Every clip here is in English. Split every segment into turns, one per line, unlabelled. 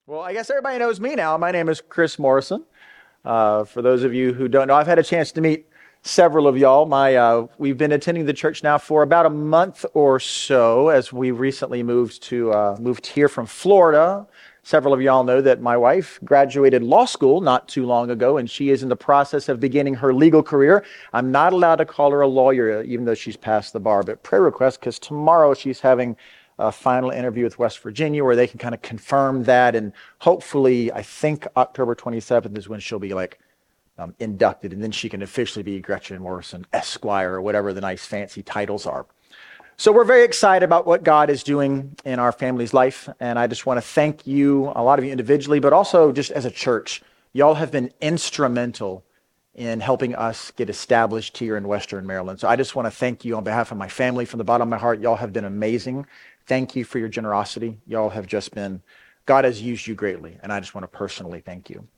Well, I guess everybody knows me now. My name is Chris Morrison. For those of you who don't know, I've had a chance to meet several of y'all. We've been attending the church now for about a month or so, as we recently moved here from Florida. Several of y'all know that my wife graduated law school not too long ago, and she is in the process of beginning her legal career. I'm not allowed to call her a lawyer, even though she's passed the bar. But prayer request, because tomorrow she's having a final interview with West Virginia where they can kind of confirm that. And hopefully, I think October 27th is when she'll be inducted. And then she can officially be Gretchen Morrison Esquire or whatever the nice fancy titles are. So we're very excited about what God is doing in our family's life. And I just want to thank you, a lot of you individually, but also just as a church. Y'all have been instrumental in helping us get established here in Western Maryland. So I just want to thank you on behalf of my family from the bottom of my heart. Y'all have been amazing. Thank you for your generosity. Y'all have just been, God has used you greatly, and I just want to personally thank you.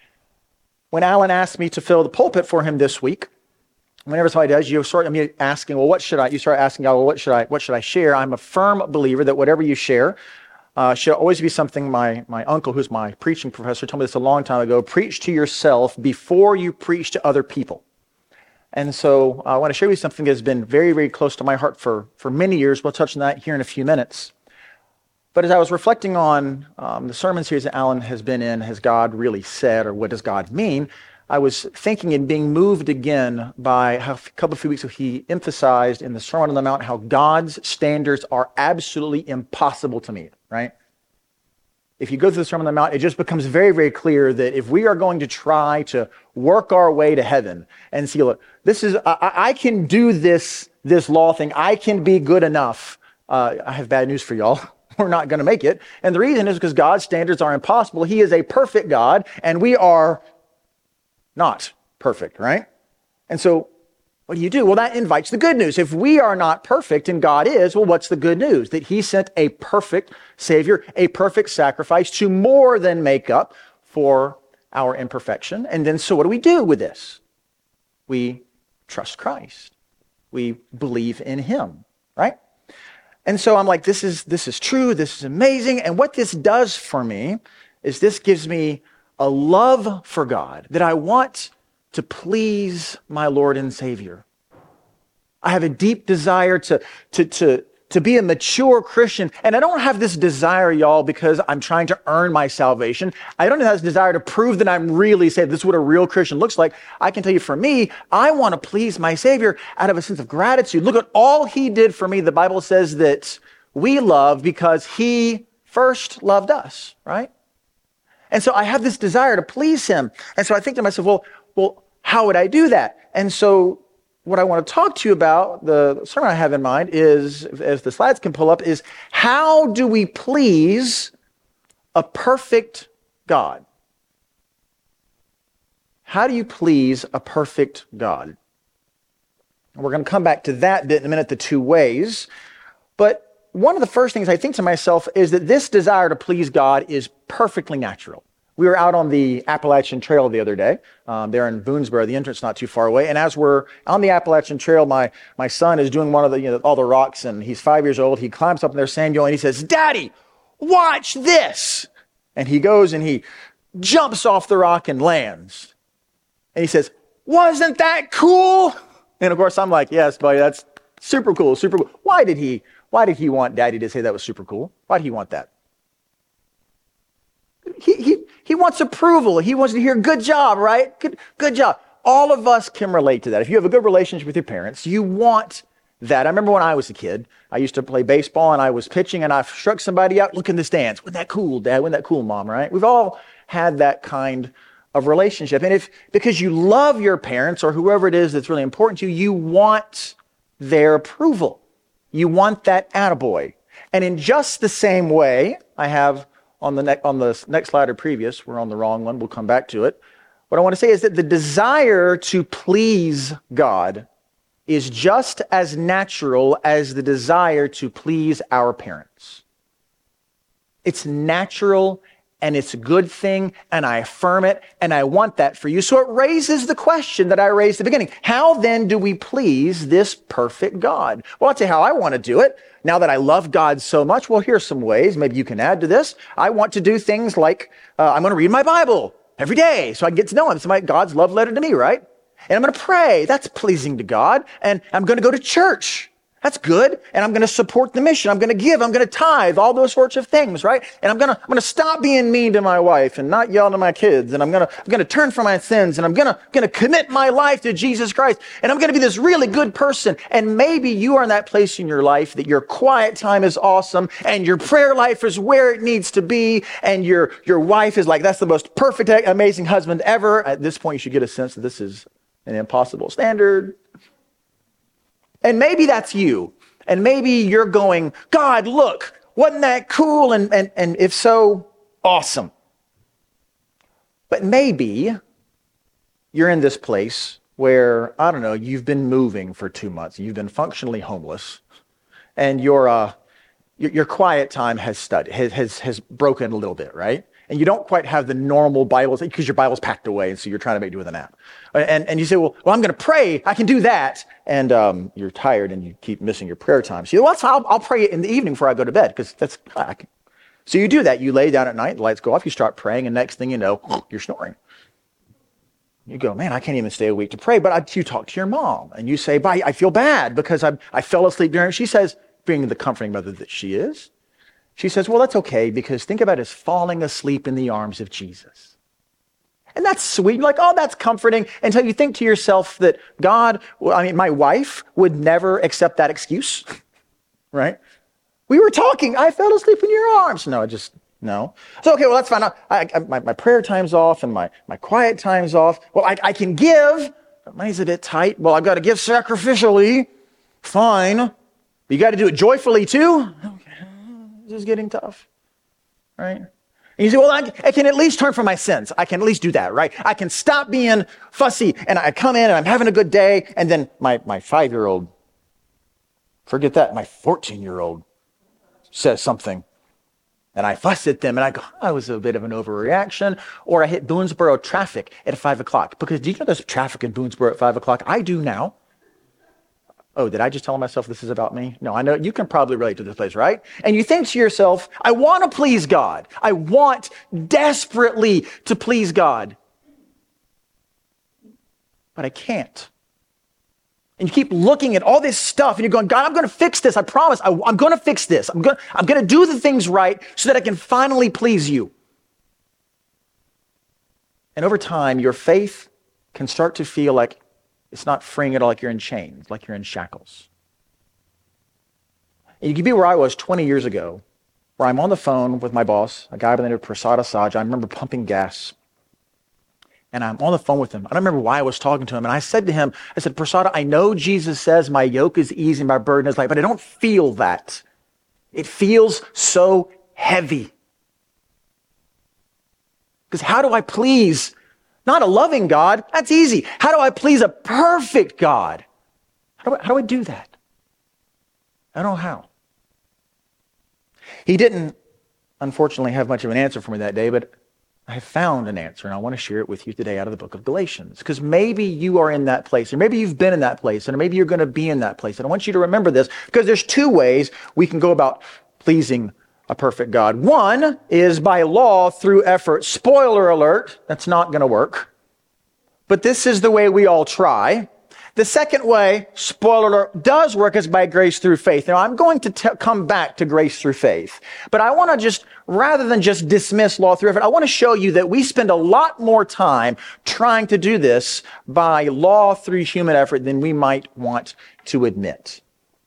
When Alan asked me to fill the pulpit for him this week, whenever somebody does, you start asking, well, what should I? You start asking, well, what should I share? I'm a firm believer that whatever you share should always be something. My uncle, who's my preaching professor, told me this a long time ago. Preach to yourself before you preach to other people. And so I want to share with you something that has been very, very close to my heart for many years. We'll touch on that here in a few minutes. But as I was reflecting on the sermon series that Alan has been in, has God really said, or what does God mean? I was thinking and being moved again by how a few weeks ago he emphasized in the Sermon on the Mount how God's standards are absolutely impossible to meet, right? If you go through the Sermon on the Mount, it just becomes very, very clear that if we are going to try to work our way to heaven and see, look, I can do this law thing. I can be good enough. I have bad news for y'all. We're not going to make it. And the reason is because God's standards are impossible. He is a perfect God, and we are not perfect, right? And so what do you do? Well, that invites the good news. If we are not perfect and God is, well, what's the good news? That he sent a perfect Savior, a perfect sacrifice to more than make up for our imperfection. And then so what do we do with this? We trust Christ. We believe in him, right? And so I'm like, this is true. This is amazing. And what this does for me is this gives me a love for God that I want to please my Lord and Savior. I have a deep desire to be a mature Christian. And I don't have this desire, y'all, because I'm trying to earn my salvation. I don't have this desire to prove that I'm really saved. This is what a real Christian looks like. I can tell you for me, I want to please my Savior out of a sense of gratitude. Look at all he did for me. The Bible says that we love because he first loved us, right? And so I have this desire to please him. And so I think to myself, well, how would I do that? And so what I want to talk to you about, the sermon I have in mind is, as the slides can pull up, is how do we please a perfect God? How do you please a perfect God? And we're going to come back to that bit in a minute, the two ways. But one of the first things I think to myself is that this desire to please God is perfectly natural. We were out on the Appalachian Trail the other day, there in Boonesboro, the entrance not too far away. And as we're on the Appalachian Trail, my son is doing one of the, all the rocks, and he's 5 years old. He climbs up in there, Samuel, and he says, "Daddy, watch this." And he goes and he jumps off the rock and lands. And he says, "Wasn't that cool?" And of course, I'm like, "Yes, buddy, that's super cool, super cool." Why did he want Daddy to say that was super cool? Why did he want that? He wants approval. He wants to hear, "Good job," right? Good job. All of us can relate to that. If you have a good relationship with your parents, you want that. I remember when I was a kid, I used to play baseball and I was pitching and I struck somebody out. "Look in the stands. Wasn't that cool, Dad? Wasn't that cool, Mom?" Right? We've all had that kind of relationship. And because you love your parents or whoever it is that's really important to you, you want their approval. You want that attaboy. And in just the same way, I have on the next slide or previous, we're on the wrong one, we'll come back to it. What I want to say is that the desire to please God is just as natural as the desire to please our parents. It's natural and it's a good thing, and I affirm it, and I want that for you. So it raises the question that I raised at the beginning. How then do we please this perfect God? Well, I'll tell you how I want to do it. Now that I love God so much, well, here's some ways. Maybe you can add to this. I want to do things like I'm going to read my Bible every day so I can get to know him. It's God's love letter to me, right? And I'm going to pray. That's pleasing to God. And I'm going to go to church. That's good. And I'm going to support the mission. I'm going to give. I'm going to tithe, all those sorts of things, right? And I'm going to stop being mean to my wife and not yelling at my kids. And I'm going to turn from my sins. And I'm going to commit my life to Jesus Christ. And I'm going to be this really good person. And maybe you are in that place in your life that your quiet time is awesome and your prayer life is where it needs to be. And your wife is like, that's the most perfect, amazing husband ever. At this point, you should get a sense that this is an impossible standard. And maybe that's you. And maybe you're going, God, look, wasn't that cool? And if so, awesome. But maybe you're in this place where, I don't know, you've been moving for 2 months. You've been functionally homeless. And your quiet time has broken a little bit, right? And you don't quite have the normal Bibles because your Bible's packed away, and so you're trying to make do with a nap. And you say, well, I'm going to pray. I can do that. And you're tired, and you keep missing your prayer time. So you know, I'll pray in the evening before I go to bed because I can. So you do that. You lay down at night, the lights go off, you start praying, and next thing you know, you're snoring. You go, man, I can't even stay awake to pray. But you talk to your mom, and you say, I feel bad because I fell asleep during. She says, being the comforting mother that she is, she says, well, that's okay, because think about it as falling asleep in the arms of Jesus. And that's sweet. You're like, oh, that's comforting, until you think to yourself that God, my wife would never accept that excuse, right? We were talking, I fell asleep in your arms. No. So, okay, well, that's fine. My prayer time's off and my quiet time's off. Well, I can give, but money's a bit tight. Well, I've got to give sacrificially. Fine. But you got to do it joyfully too. This is getting tough, right? And you say, well, I can at least turn from my sins. I can at least do that, right? I can stop being fussy, and I come in and I'm having a good day, and then my 5-year-old, forget that, my 14-year-old says something, and I fuss at them, and I go, that was a bit of an overreaction, or I hit Boonesboro traffic at 5 o'clock, because do you know there's traffic in Boonesboro at 5 o'clock? I do now. Oh, did I just tell myself this is about me? No, I know you can probably relate to this place, right? And you think to yourself, I want to please God. I want desperately to please God. But I can't. And you keep looking at all this stuff and you're going, God, I'm going to fix this. I promise. I'm going to fix this. I'm going to do the things right so that I can finally please you. And over time, your faith can start to feel like it's not freeing at all, like you're in chains, like you're in shackles. And you can be where I was 20 years ago, where I'm on the phone with my boss, a guy by the name of Prasad Asaj. I remember pumping gas. And I'm on the phone with him. I don't remember why I was talking to him. And I said to him, Prasad, I know Jesus says my yoke is easy and my burden is light, but I don't feel that. It feels so heavy. Because how do I please not a loving God? That's easy. How do I please a perfect God? How do I do that? I don't know how. He didn't, unfortunately, have much of an answer for me that day, but I have found an answer, and I want to share it with you today out of the book of Galatians. Because maybe you are in that place, or maybe you've been in that place, and maybe you're going to be in that place. And I want you to remember this, because there's two ways we can go about pleasing a perfect God. One is by law through effort. Spoiler alert, that's not going to work. But this is the way we all try. The second way, spoiler alert, does work is by grace through faith. Now, I'm going to come back to grace through faith. But I want to rather than just dismiss law through effort, I want to show you that we spend a lot more time trying to do this by law through human effort than we might want to admit.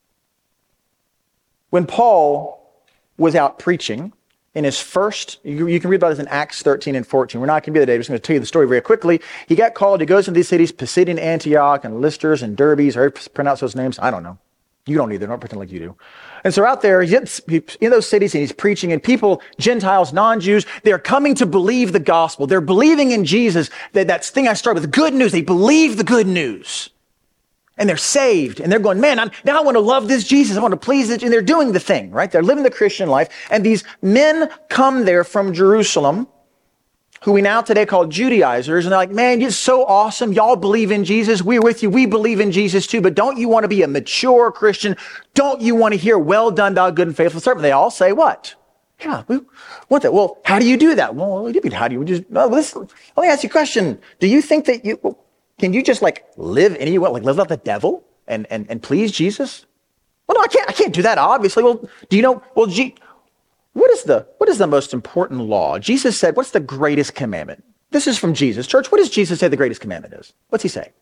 When Paul was out preaching in his first, you can read about this in Acts 13 and 14. We're not going to be there today. I'm just going to tell you the story very quickly. He got called. He goes into these cities, Pisidian Antioch and Lystras and Derbes. Or pronounce those names? I don't know. You don't either. Don't pretend like you do. And so out there, he's in those cities and he's preaching, and people, Gentiles, non-Jews, they're coming to believe the gospel. They're believing in Jesus. That thing I started with, the good news. They believe the good news. and they're saved, and they're going, man, now I want to love this Jesus. I want to please this. And they're doing the thing, right? They're living the Christian life. And these men come there from Jerusalem, who we now today call Judaizers. And they're like, man, you're so awesome. Y'all believe in Jesus. We're with you. We believe in Jesus too. But don't you want to be a mature Christian? Don't you want to hear, well done, thou good and faithful servant? They all say what? Yeah, we want that. Well, how do you do that? Well, what do you mean? How do you just, let me ask you a question. Do you think that can you just like live anywhere, like live like the devil and please Jesus? Well, no, I can't do that, obviously. Well, do you know, what is the most important law? Jesus said, what's the greatest commandment? This is from Jesus. Church, what does Jesus say the greatest commandment is? What's he say?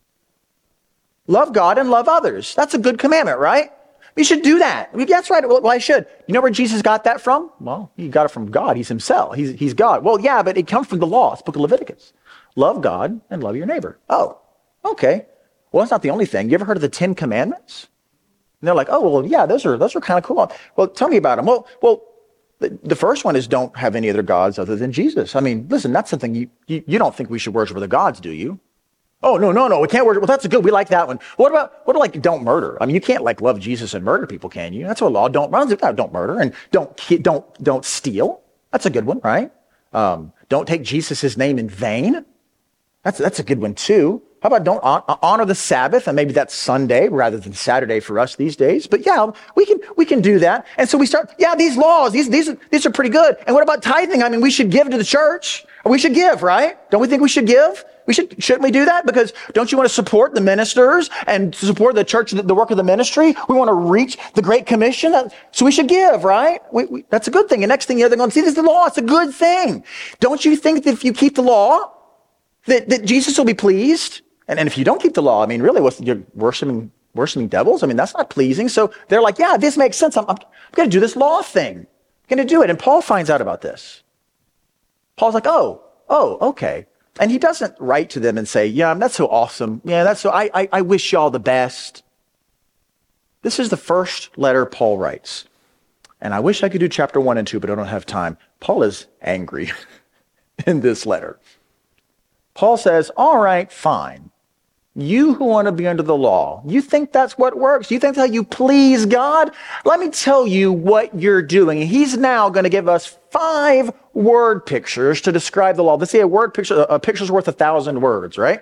Love God and love others. That's a good commandment, right? You should do that. I mean, that's right. Well, I should. You know where Jesus got that from? Well, he got it from God. He's himself. He's God. Well, yeah, but it comes from the law. It's the book of Leviticus. Love God and love your neighbor. Oh, okay. Well, that's not the only thing. You ever heard of the 10 Commandments? And they're like, oh, well, yeah, those are kind of cool. Well, tell me about them. Well, the first one is don't have any other gods other than Jesus. I mean, listen, that's something you don't think we should worship other gods, do you? Oh, no, we can't worship. Well, that's good. We like that one. What about like don't murder? I mean, you can't like love Jesus and murder people, can you? That's what law don't murder and don't steal. That's a good one, right? Don't take Jesus' name in vain. That's a good one too. How about don't honor the Sabbath? And maybe that's Sunday rather than Saturday for us these days. But yeah, we can do that. And so we start, these laws, these are pretty good. And what about tithing? I mean, we should give to the church. We should give, right? Don't we think we should give? Shouldn't we do that? Because don't you want to support the ministers and support the church, the work of the ministry? We want to reach the Great Commission. So we should give, right? That's a good thing. And next thing they're going to see, this is the law. It's a good thing. Don't you think that if you keep the law, that Jesus will be pleased? And if you don't keep the law, I mean, really, you're worshiping devils? I mean, that's not pleasing. So they're like, yeah, this makes sense. I'm going to do this law thing. I'm going to do it. And Paul finds out about this. Paul's like, oh, okay. And he doesn't write to them and say, yeah, that's so awesome. Yeah, that's so, I wish y'all the best. This is the first letter Paul writes. And I wish I could do chapter 1 and 2, but I don't have time. Paul is angry in this letter. Paul says, all right, fine. You who want to be under the law, you think that's what works? You think that's how you please God? Let me tell you what you're doing. He's now going to give us 5 word pictures to describe the law. Let's say a picture's worth 1,000 words, right?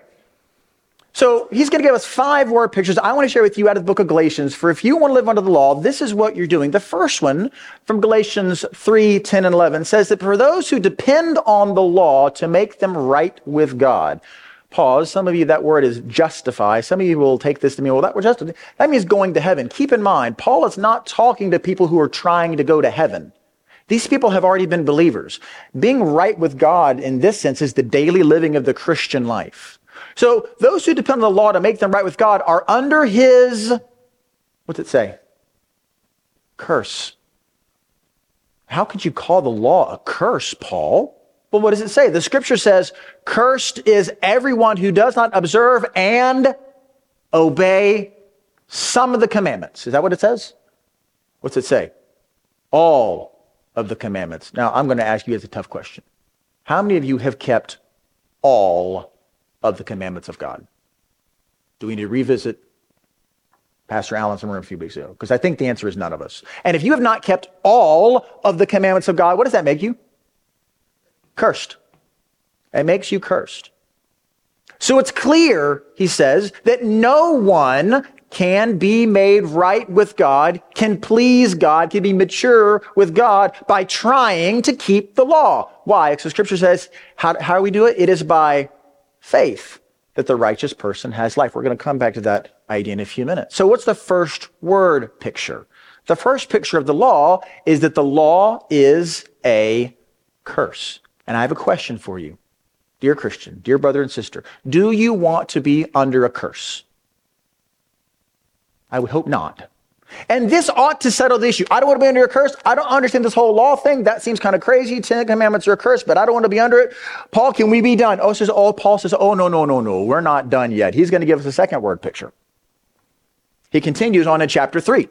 So he's going to give us 5 word pictures I want to share with you out of the book of Galatians. For if you want to live under the law, this is what you're doing. The first one from Galatians 3, 10, and 11 says that for those who depend on the law to make them right with God. Pause. Some of you, that word is justify. Some of you will take this to mean, well, that means going to heaven. Keep in mind, Paul is not talking to people who are trying to go to heaven. These people have already been believers. Being right with God in this sense is the daily living of the Christian life. So those who depend on the law to make them right with God are under his, what's it say? Curse. How could you call the law a curse, Paul? Well, what does it say? The scripture says, cursed is everyone who does not observe and obey some of the commandments. Is that what it says? What's it say? All of the commandments. Now, I'm going to ask you as a tough question. How many of you have kept all of the commandments of God? Do we need to revisit Pastor Allen's sermon a few weeks ago? Because I think the answer is none of us. And if you have not kept all of the commandments of God, what does that make you? Cursed. It makes you cursed. So it's clear, he says, that no one can be made right with God, can please God, can be mature with God by trying to keep the law. Why? Because the scripture says, how do we do it? It is by faith that the righteous person has life. We're going to come back to that idea in a few minutes. So what's the first word picture? The first picture of the law is that the law is a curse. And I have a question for you, dear Christian, dear brother and sister. Do you want to be under a curse? I would hope not. And this ought to settle the issue. I don't want to be under a curse. I don't understand this whole law thing. That seems kind of crazy. 10 commandments are a curse, but I don't want to be under it. Paul, can we be done? Paul says, no. We're not done yet. He's going to give us a second word picture. He continues on in chapter 3.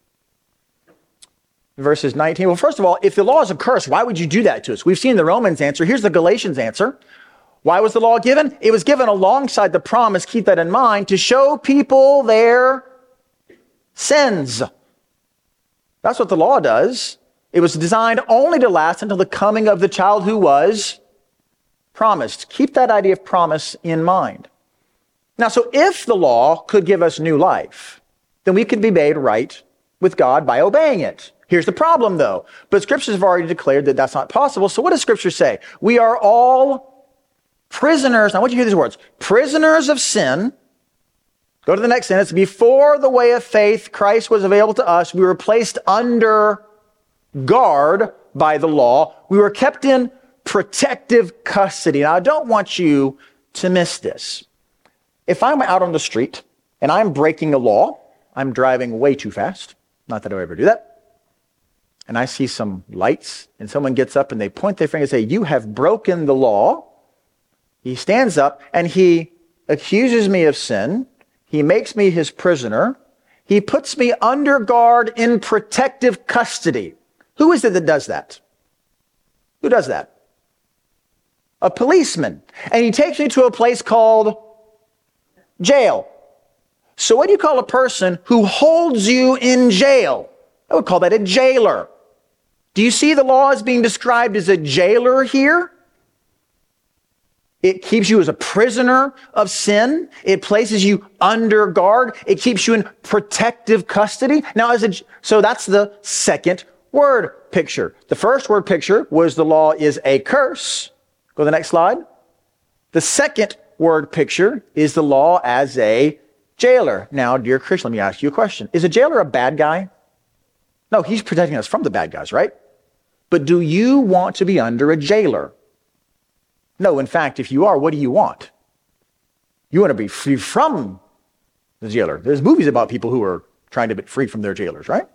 Verses 19. Well, first of all, if the law is a curse, why would you do that to us? We've seen the Romans answer. Here's the Galatians answer. Why was the law given? It was given alongside the promise, keep that in mind, to show people their sins. That's what the law does. It was designed only to last until the coming of the child who was promised. Keep that idea of promise in mind. Now, so if the law could give us new life, then we could be made right with God by obeying it. Here's the problem, though. But scriptures have already declared that that's not possible. So what does scripture say? We are all prisoners. Now, I want you to hear these words. Prisoners of sin. Go to the next sentence. Before the way of faith, Christ was available to us. We were placed under guard by the law. We were kept in protective custody. Now, I don't want you to miss this. If I'm out on the street and I'm breaking a law, I'm driving way too fast. Not that I would ever do that. And I see some lights and someone gets up and they point their finger and say, you have broken the law. He stands up and he accuses me of sin. He makes me his prisoner. He puts me under guard in protective custody. Who is it that does that? Who does that? A policeman. And he takes me to a place called jail. So what do you call a person who holds you in jail? I would call that a jailer. Do you see the law as being described as a jailer here? It keeps you as a prisoner of sin. It places you under guard. It keeps you in protective custody. Now, so that's the second word picture. The first word picture was the law is a curse. Go to the next slide. The second word picture is the law as a jailer. Now, dear Christian, let me ask you a question. Is a jailer a bad guy? No, he's protecting us from the bad guys, right? But do you want to be under a jailer? No, in fact, if you are, what do you want? You want to be free from the jailer. There's movies about people who are trying to be free from their jailers, right?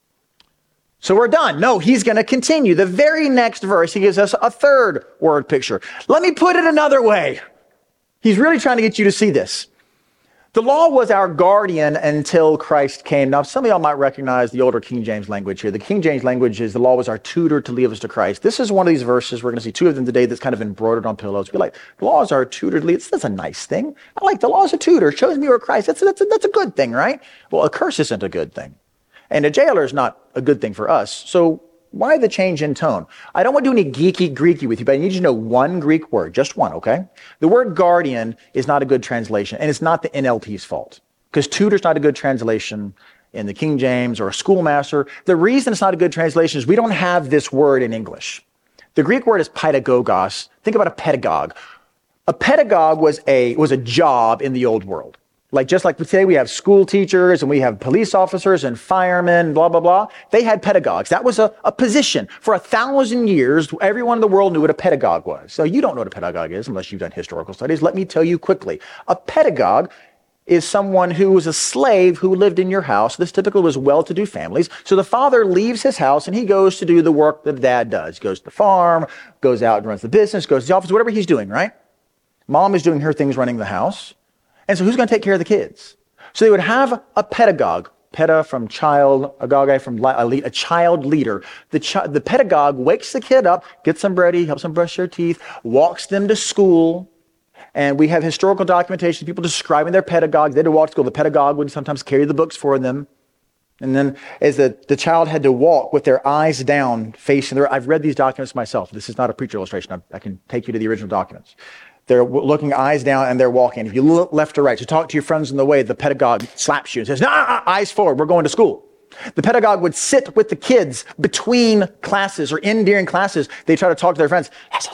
So we're done. No, he's going to continue. The very next verse, he gives us a third word picture. Let me put it another way. He's really trying to get you to see this. The law was our guardian until Christ came. Now, some of y'all might recognize the older King James language here. The King James language is the law was our tutor to lead us to Christ. This is one of these verses. We're going to see two of them today that's kind of embroidered on pillows. Be like, the law is our tutor to lead us. That's a nice thing. I like the law is a tutor. Shows me where Christ. That's a good thing, right? Well, a curse isn't a good thing. And a jailer is not a good thing for us. So why the change in tone? I don't want to do any geeky Greeky with you, but I need you to know one Greek word, just one, okay? The word guardian is not a good translation, and it's not the NLT's fault. Because tutor's not a good translation in the King James or a schoolmaster. The reason it's not a good translation is we don't have this word in English. The Greek word is pedagogos. Think about a pedagogue. A pedagogue was a job in the old world. Just like today we have school teachers and we have police officers and firemen, blah, blah, blah. They had pedagogues. That was a position. For 1,000 years, everyone in the world knew what a pedagogue was. So you don't know what a pedagogue is unless you've done historical studies. Let me tell you quickly. A pedagogue is someone who was a slave who lived in your house. This typically was well-to-do families. So the father leaves his house and he goes to do the work that dad does. He goes to the farm, goes out and runs the business, goes to the office, whatever he's doing, right? Mom is doing her things running the house. And so who's going to take care of the kids? So they would have a pedagogue, peda from child, agage from a child leader. The pedagogue wakes the kid up, gets them ready, helps them brush their teeth, walks them to school. And we have historical documentation, people describing their pedagogues. They had to walk to school. The pedagogue would sometimes carry the books for them. And then as the child had to walk with their eyes down, facing I've read these documents myself. This is not a preacher illustration. I can take you to the original documents. They're looking eyes down and they're walking. If you look left or right to talk to your friends on the way, the pedagogue slaps you and says, "No, eyes forward, we're going to school." The pedagogue would sit with the kids between classes or in during classes. They try to talk to their friends.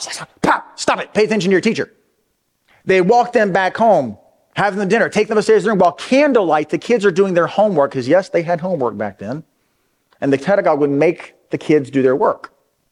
Stop it, pay attention to your teacher. They walk them back home, have them dinner, take them upstairs to the room while candlelight the kids are doing their homework, because yes, they had homework back then. And the pedagogue would make the kids do their work.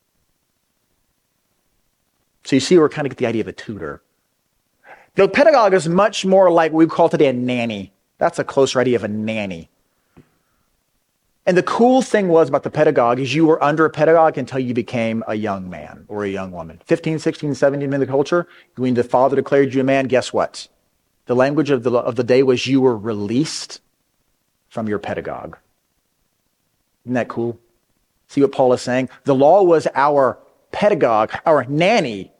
So you see, we're kind of get the idea of a tutor. The pedagogue is much more like what we call today a nanny. That's a closer idea of a nanny. And the cool thing was about the pedagogue is you were under a pedagogue until you became a young man or a young woman. 15, 16, 17 in the culture, when the father declared you a man, guess what? The language of the day was you were released from your pedagogue. Isn't that cool? See what Paul is saying? The law was our pedagogue, our nanny,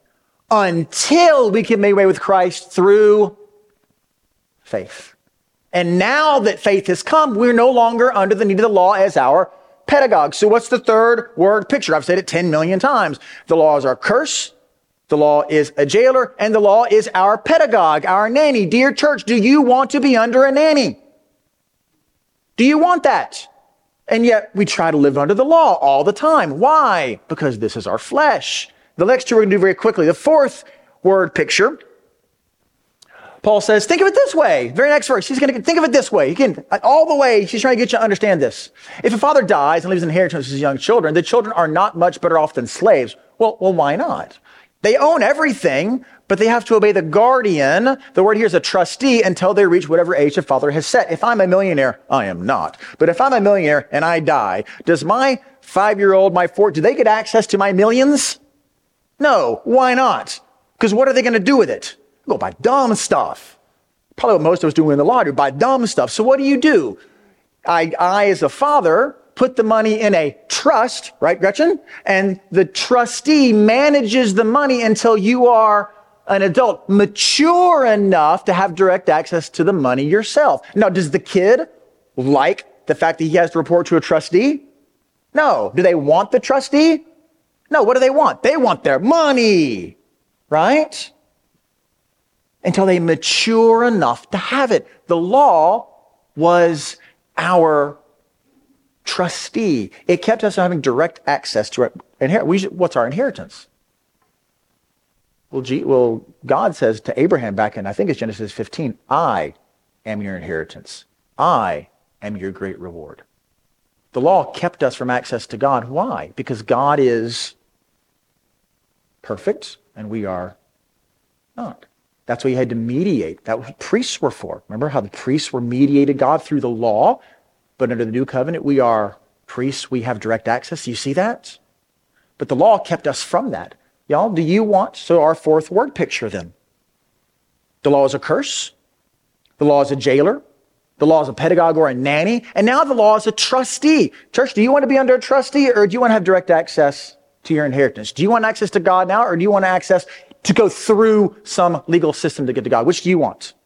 until we can make way with Christ through faith. And now that faith has come, we're no longer under the need of the law as our pedagogue. So what's the third word picture? I've said it 10 million times. The law is our curse. The law is a jailer, and the law is our pedagogue, our nanny. Dear church, do you want to be under a nanny? Do you want that? And yet we try to live under the law all the time. Why? Because this is our flesh. The next two we're going to do very quickly. The fourth word picture, Paul says, think of it this way. Very next verse, he's going to think of it this way. He can, all the way, he's trying to get you to understand this. If a father dies and leaves an inheritance to his young children, the children are not much better off than slaves. Well, why not? They own everything, but they have to obey the guardian. The word here is a trustee until they reach whatever age the father has set. If I'm a millionaire, I am not. But if I'm a millionaire and I die, does my 5-year-old, do they get access to my millions? No. Why not? Because what are they going to do with it? Go buy dumb stuff. Probably what most of us do in the lottery, buy dumb stuff. So what do? I as a father, put the money in a trust, right, Gretchen? And the trustee manages the money until you are an adult, mature enough to have direct access to the money yourself. Now, does the kid like the fact that he has to report to a trustee? No. Do they want the trustee? No. What do they want? They want their money, right? Until they mature enough to have it. The law was our trustee. It kept us having direct access to our inheritance. What's our inheritance? Well, God says to Abraham back in, I think it's Genesis 15, I am your inheritance. I am your great reward. The law kept us from access to God. Why? Because God is perfect and we are not. That's why he had to mediate. That was what priests were for. Remember how the priests were mediated God through the law? But under the new covenant, we are priests. We have direct access. Do you see that? But the law kept us from that. Y'all, do you want? So our fourth word picture then. The law is a curse. The law is a jailer. The law is a pedagogue or a nanny. And now the law is a trustee. Church, do you want to be under a trustee or do you want to have direct access to your inheritance? Do you want access to God now or do you want access to go through some legal system to get to God? Which do you want?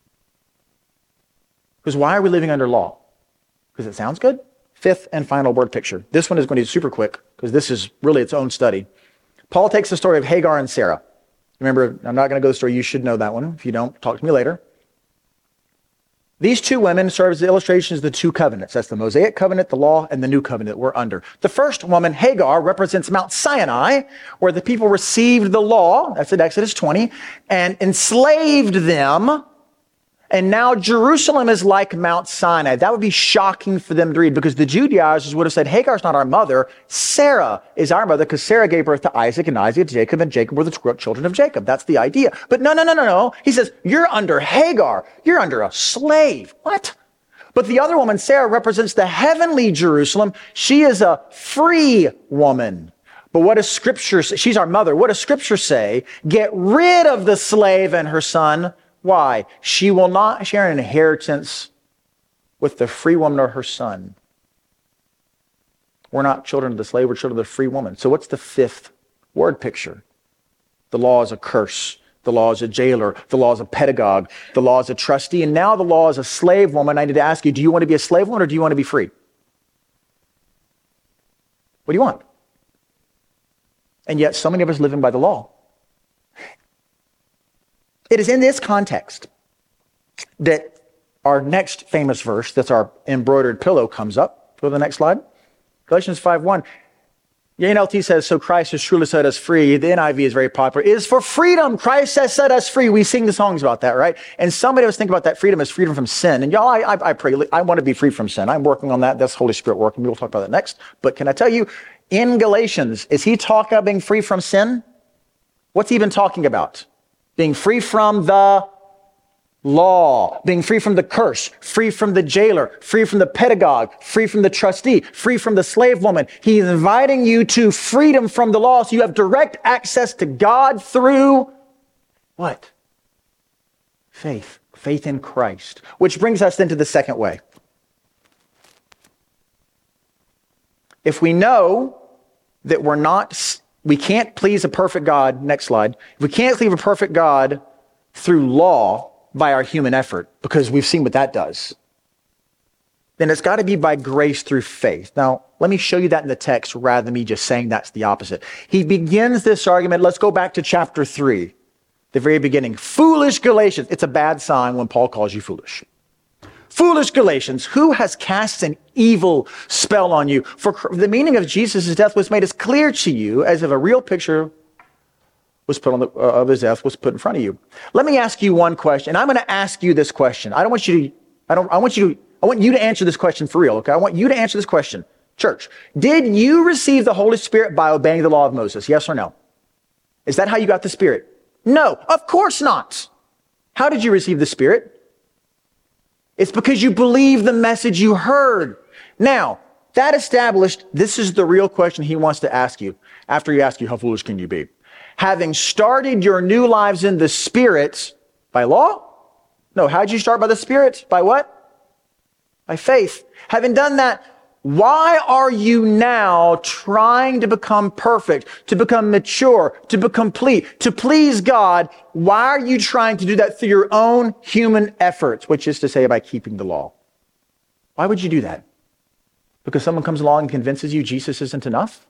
Because why are we living under law? Because it sounds good. Fifth and final word picture. This one is going to be super quick because this is really its own study. Paul takes the story of Hagar and Sarah. Remember, I'm not going to go to the story. You should know that one. If you don't, talk to me later. These two women serve as illustrations of the two covenants. That's the Mosaic covenant, the law, and the new covenant that we're under. The first woman, Hagar, represents Mount Sinai, where the people received the law, that's in Exodus 20, and enslaved them. And now Jerusalem is like Mount Sinai. That would be shocking for them to read because the Judaizers would have said, Hagar's not our mother. Sarah is our mother because Sarah gave birth to Isaac and Isaac to Jacob and Jacob were the children of Jacob. That's the idea. But no. He says, you're under Hagar. You're under a slave. What? But the other woman, Sarah, represents the heavenly Jerusalem. She is a free woman. But what does Scripture say? She's our mother. What does Scripture say? Get rid of the slave and her son. Why? She will not share an inheritance with the free woman or her son. We're not children of the slave, we're children of the free woman. So what's the fifth word picture? The law is a curse. The law is a jailer. The law is a pedagogue. The law is a trustee. And now the law is a slave woman. I need to ask you, do you want to be a slave woman or do you want to be free? What do you want? And yet so many of us living by the law. It is in this context that our next famous verse, that's our embroidered pillow, comes up. Go to the next slide. Galatians 5:1. The NLT says, so Christ has truly set us free. The NIV is very popular. It is for freedom. Christ has set us free. We sing the songs about that, right? And somebody was thinking about that freedom as freedom from sin. And y'all, I pray, I want to be free from sin. I'm working on that. That's Holy Spirit working. We'll talk about that next. But can I tell you, in Galatians, is he talking about being free from sin? What's he even talking about? Being free from the law, being free from the curse, free from the jailer, free from the pedagogue, free from the trustee, free from the slave woman. He's inviting you to freedom from the law so you have direct access to God through what? Faith. Faith in Christ. Which brings us then to the second way. If we know that we're not we can't please a perfect God, next slide, if we can't please a perfect God through law by our human effort, because we've seen what that does, then it's got to be by grace through faith. Now, let me show you that in the text rather than me just saying that's the opposite. He begins this argument. Let's go back to chapter 3, the very beginning. Foolish Galatians. It's a bad sign when Paul calls you foolish. Foolish Galatians, who has cast an evil spell on you? For the meaning of Jesus' death was made as clear to you as if a real picture was put on of his death was put in front of you. Let me ask you one question. I'm going to ask you this question. I want you to answer this question for real, okay? I want you to answer this question. Church, did you receive the Holy Spirit by obeying the law of Moses? Yes or no? Is that how you got the Spirit? No, of course not. How did you receive the Spirit? It's because you believe the message you heard. Now, that established, this is the real question he wants to ask you after he asks you, how foolish can you be? Having started your new lives in the Spirit by law? No, how did you start by the Spirit? By what? By faith. Having done that, why are you now trying to become perfect, to become mature, to become complete, to please God? Why are you trying to do that through your own human efforts, which is to say by keeping the law? Why would you do that? Because someone comes along and convinces you Jesus isn't enough?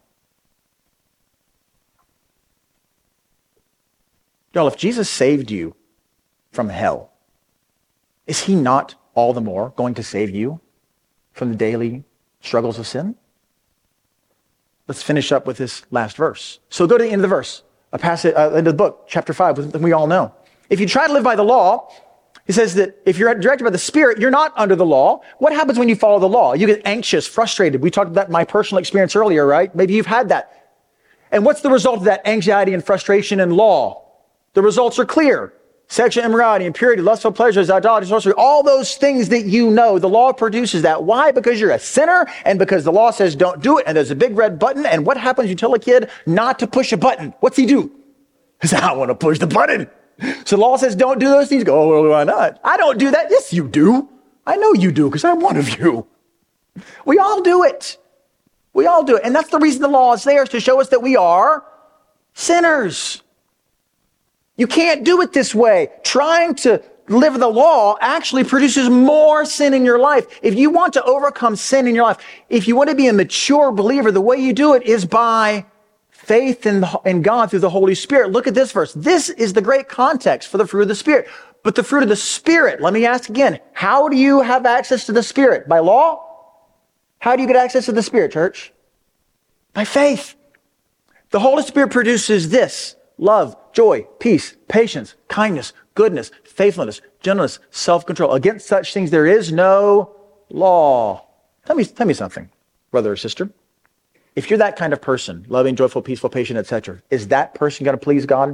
Y'all, if Jesus saved you from hell, is he not all the more going to save you from the daily struggles of sin? Let's finish up with this last verse. So go to the end of the verse, a passage, end of the book, chapter 5, something we all know. If you try to live by the law, he says that if you're directed by the Spirit, you're not under the law. What happens when you follow the law? You get anxious, frustrated. We talked about that in my personal experience earlier, right? Maybe you've had that. And what's the result of that anxiety and frustration and law? The results are clear. Sexual immorality, impurity, lustful pleasures, idolatry, sorcery, all those things that you know, the law produces that. Why? Because you're a sinner and because the law says don't do it and there's a big red button. And what happens? You tell a kid not to push a button. What's he do? He says, I want to push the button. So the law says don't do those things. Go, oh, well, why not? I don't do that. Yes, you do. I know you do because I'm one of you. We all do it. We all do it. And that's the reason the law is there, is to show us that we are sinners. You can't do it this way. Trying to live the law actually produces more sin in your life. If you want to overcome sin in your life, if you want to be a mature believer, the way you do it is by faith in God through the Holy Spirit. Look at this verse. This is the great context for the fruit of the Spirit. But the fruit of the Spirit, let me ask again, how do you have access to the Spirit? By law? How do you get access to the Spirit, church? By faith. The Holy Spirit produces this: love, joy, peace, patience, kindness, goodness, faithfulness, gentleness, self-control. Against such things there is no law. Tell me something, brother or sister. If you're that kind of person, loving, joyful, peaceful, patient, etc., is that person going to please God?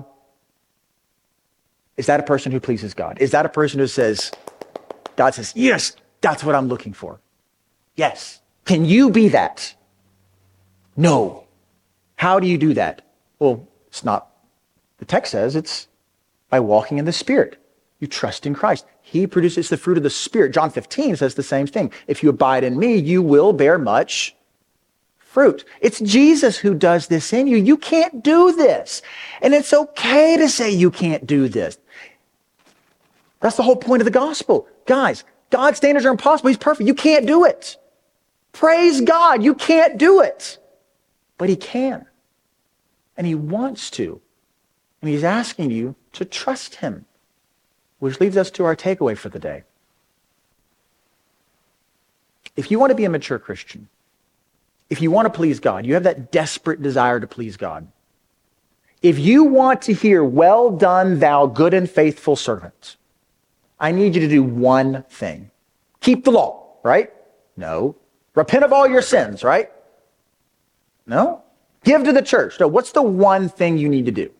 Is that a person who pleases God? Is that a person who says, God says, yes, that's what I'm looking for? Yes. Can you be that? No. How do you do that? Well, it's not. The text says it's by walking in the Spirit. You trust in Christ. He produces the fruit of the Spirit. John 15 says the same thing. If you abide in me, you will bear much fruit. It's Jesus who does this in you. You can't do this. And it's okay to say you can't do this. That's the whole point of the gospel. Guys, God's standards are impossible. He's perfect. You can't do it. Praise God. You can't do it. But he can. And he wants to. And he's asking you to trust him, which leads us to our takeaway for the day. If you want to be a mature Christian, if you want to please God, you have that desperate desire to please God. If you want to hear, well done, thou good and faithful servant, I need you to do one thing. Keep the law, right? No. Repent of all your sins, right? No. Give to the church. No. What's the one thing you need to do?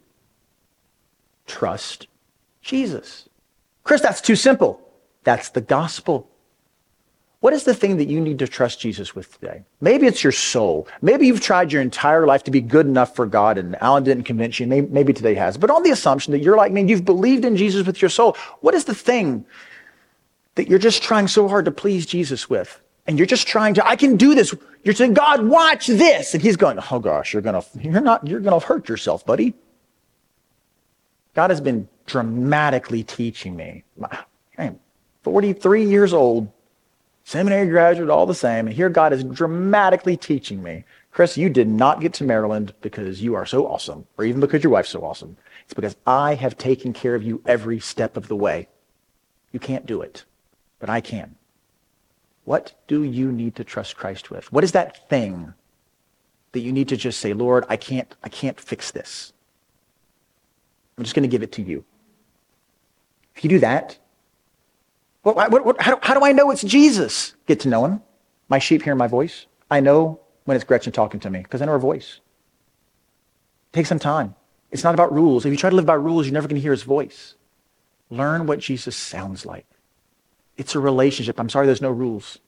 Trust Jesus. Chris, that's too simple. That's the gospel. What is the thing that you need to trust Jesus with today? Maybe it's your soul. Maybe you've tried your entire life to be good enough for God and Alan didn't convince you. Maybe today has. But on the assumption that you're like me, you've believed in Jesus with your soul. What is the thing that you're just trying so hard to please Jesus with? And you're just trying to, I can do this. You're saying, God, watch this. And he's going, oh gosh, you're going to hurt yourself, buddy. God has been dramatically teaching me. I'm 43 years old, seminary graduate, all the same. And here God is dramatically teaching me. Chris, you did not get to Maryland because you are so awesome, or even because your wife's so awesome. It's because I have taken care of you every step of the way. You can't do it, but I can. What do you need to trust Christ with? What is that thing that you need to just say, Lord, I can't fix this. I'm just going to give it to you. If you do that, how do I know it's Jesus? Get to know him. My sheep hear my voice. I know when it's Gretchen talking to me because I know her voice. Take some time. It's not about rules. If you try to live by rules, you're never going to hear his voice. Learn what Jesus sounds like. It's a relationship. I'm sorry there's no rules.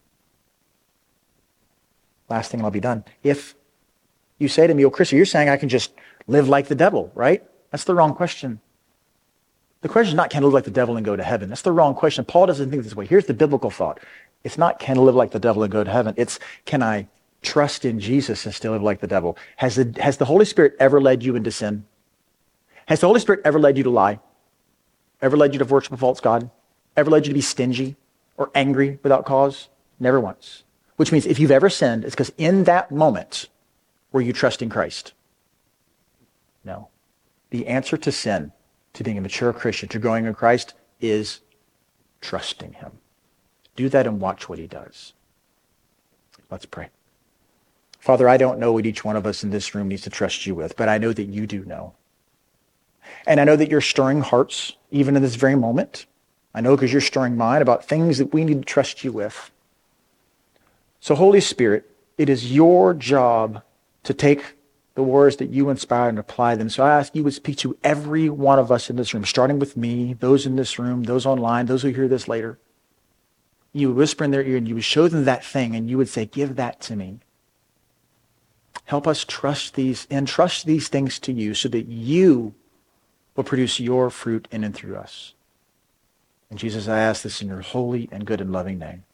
Last thing and I'll be done. If you say to me, oh, Chris, you're saying I can just live like the devil, right? That's the wrong question. The question is not, can I live like the devil and go to heaven? That's the wrong question. Paul doesn't think this way. Here's the biblical thought. It's not, can I live like the devil and go to heaven? It's, can I trust in Jesus and still live like the devil? Has the Holy Spirit ever led you into sin? Has the Holy Spirit ever led you to lie? Ever led you to worship a false god? Ever led you to be stingy or angry without cause? Never once. Which means if you've ever sinned, it's because in that moment were you trusting Christ? No. The answer to sin, to being a mature Christian, to growing in Christ, is trusting him. Do that and watch what he does. Let's pray. Father, I don't know what each one of us in this room needs to trust you with, but I know that you do know. And I know that you're stirring hearts even in this very moment. I know because you're stirring mine about things that we need to trust you with. So Holy Spirit, it is your job to take the words that you inspired and apply them. So I ask you would speak to every one of us in this room, starting with me, those in this room, those online, those who hear this later. You would whisper in their ear and you would show them that thing and you would say, give that to me. Help us trust these things to you so that you will produce your fruit in and through us. And Jesus, I ask this in your holy and good and loving name.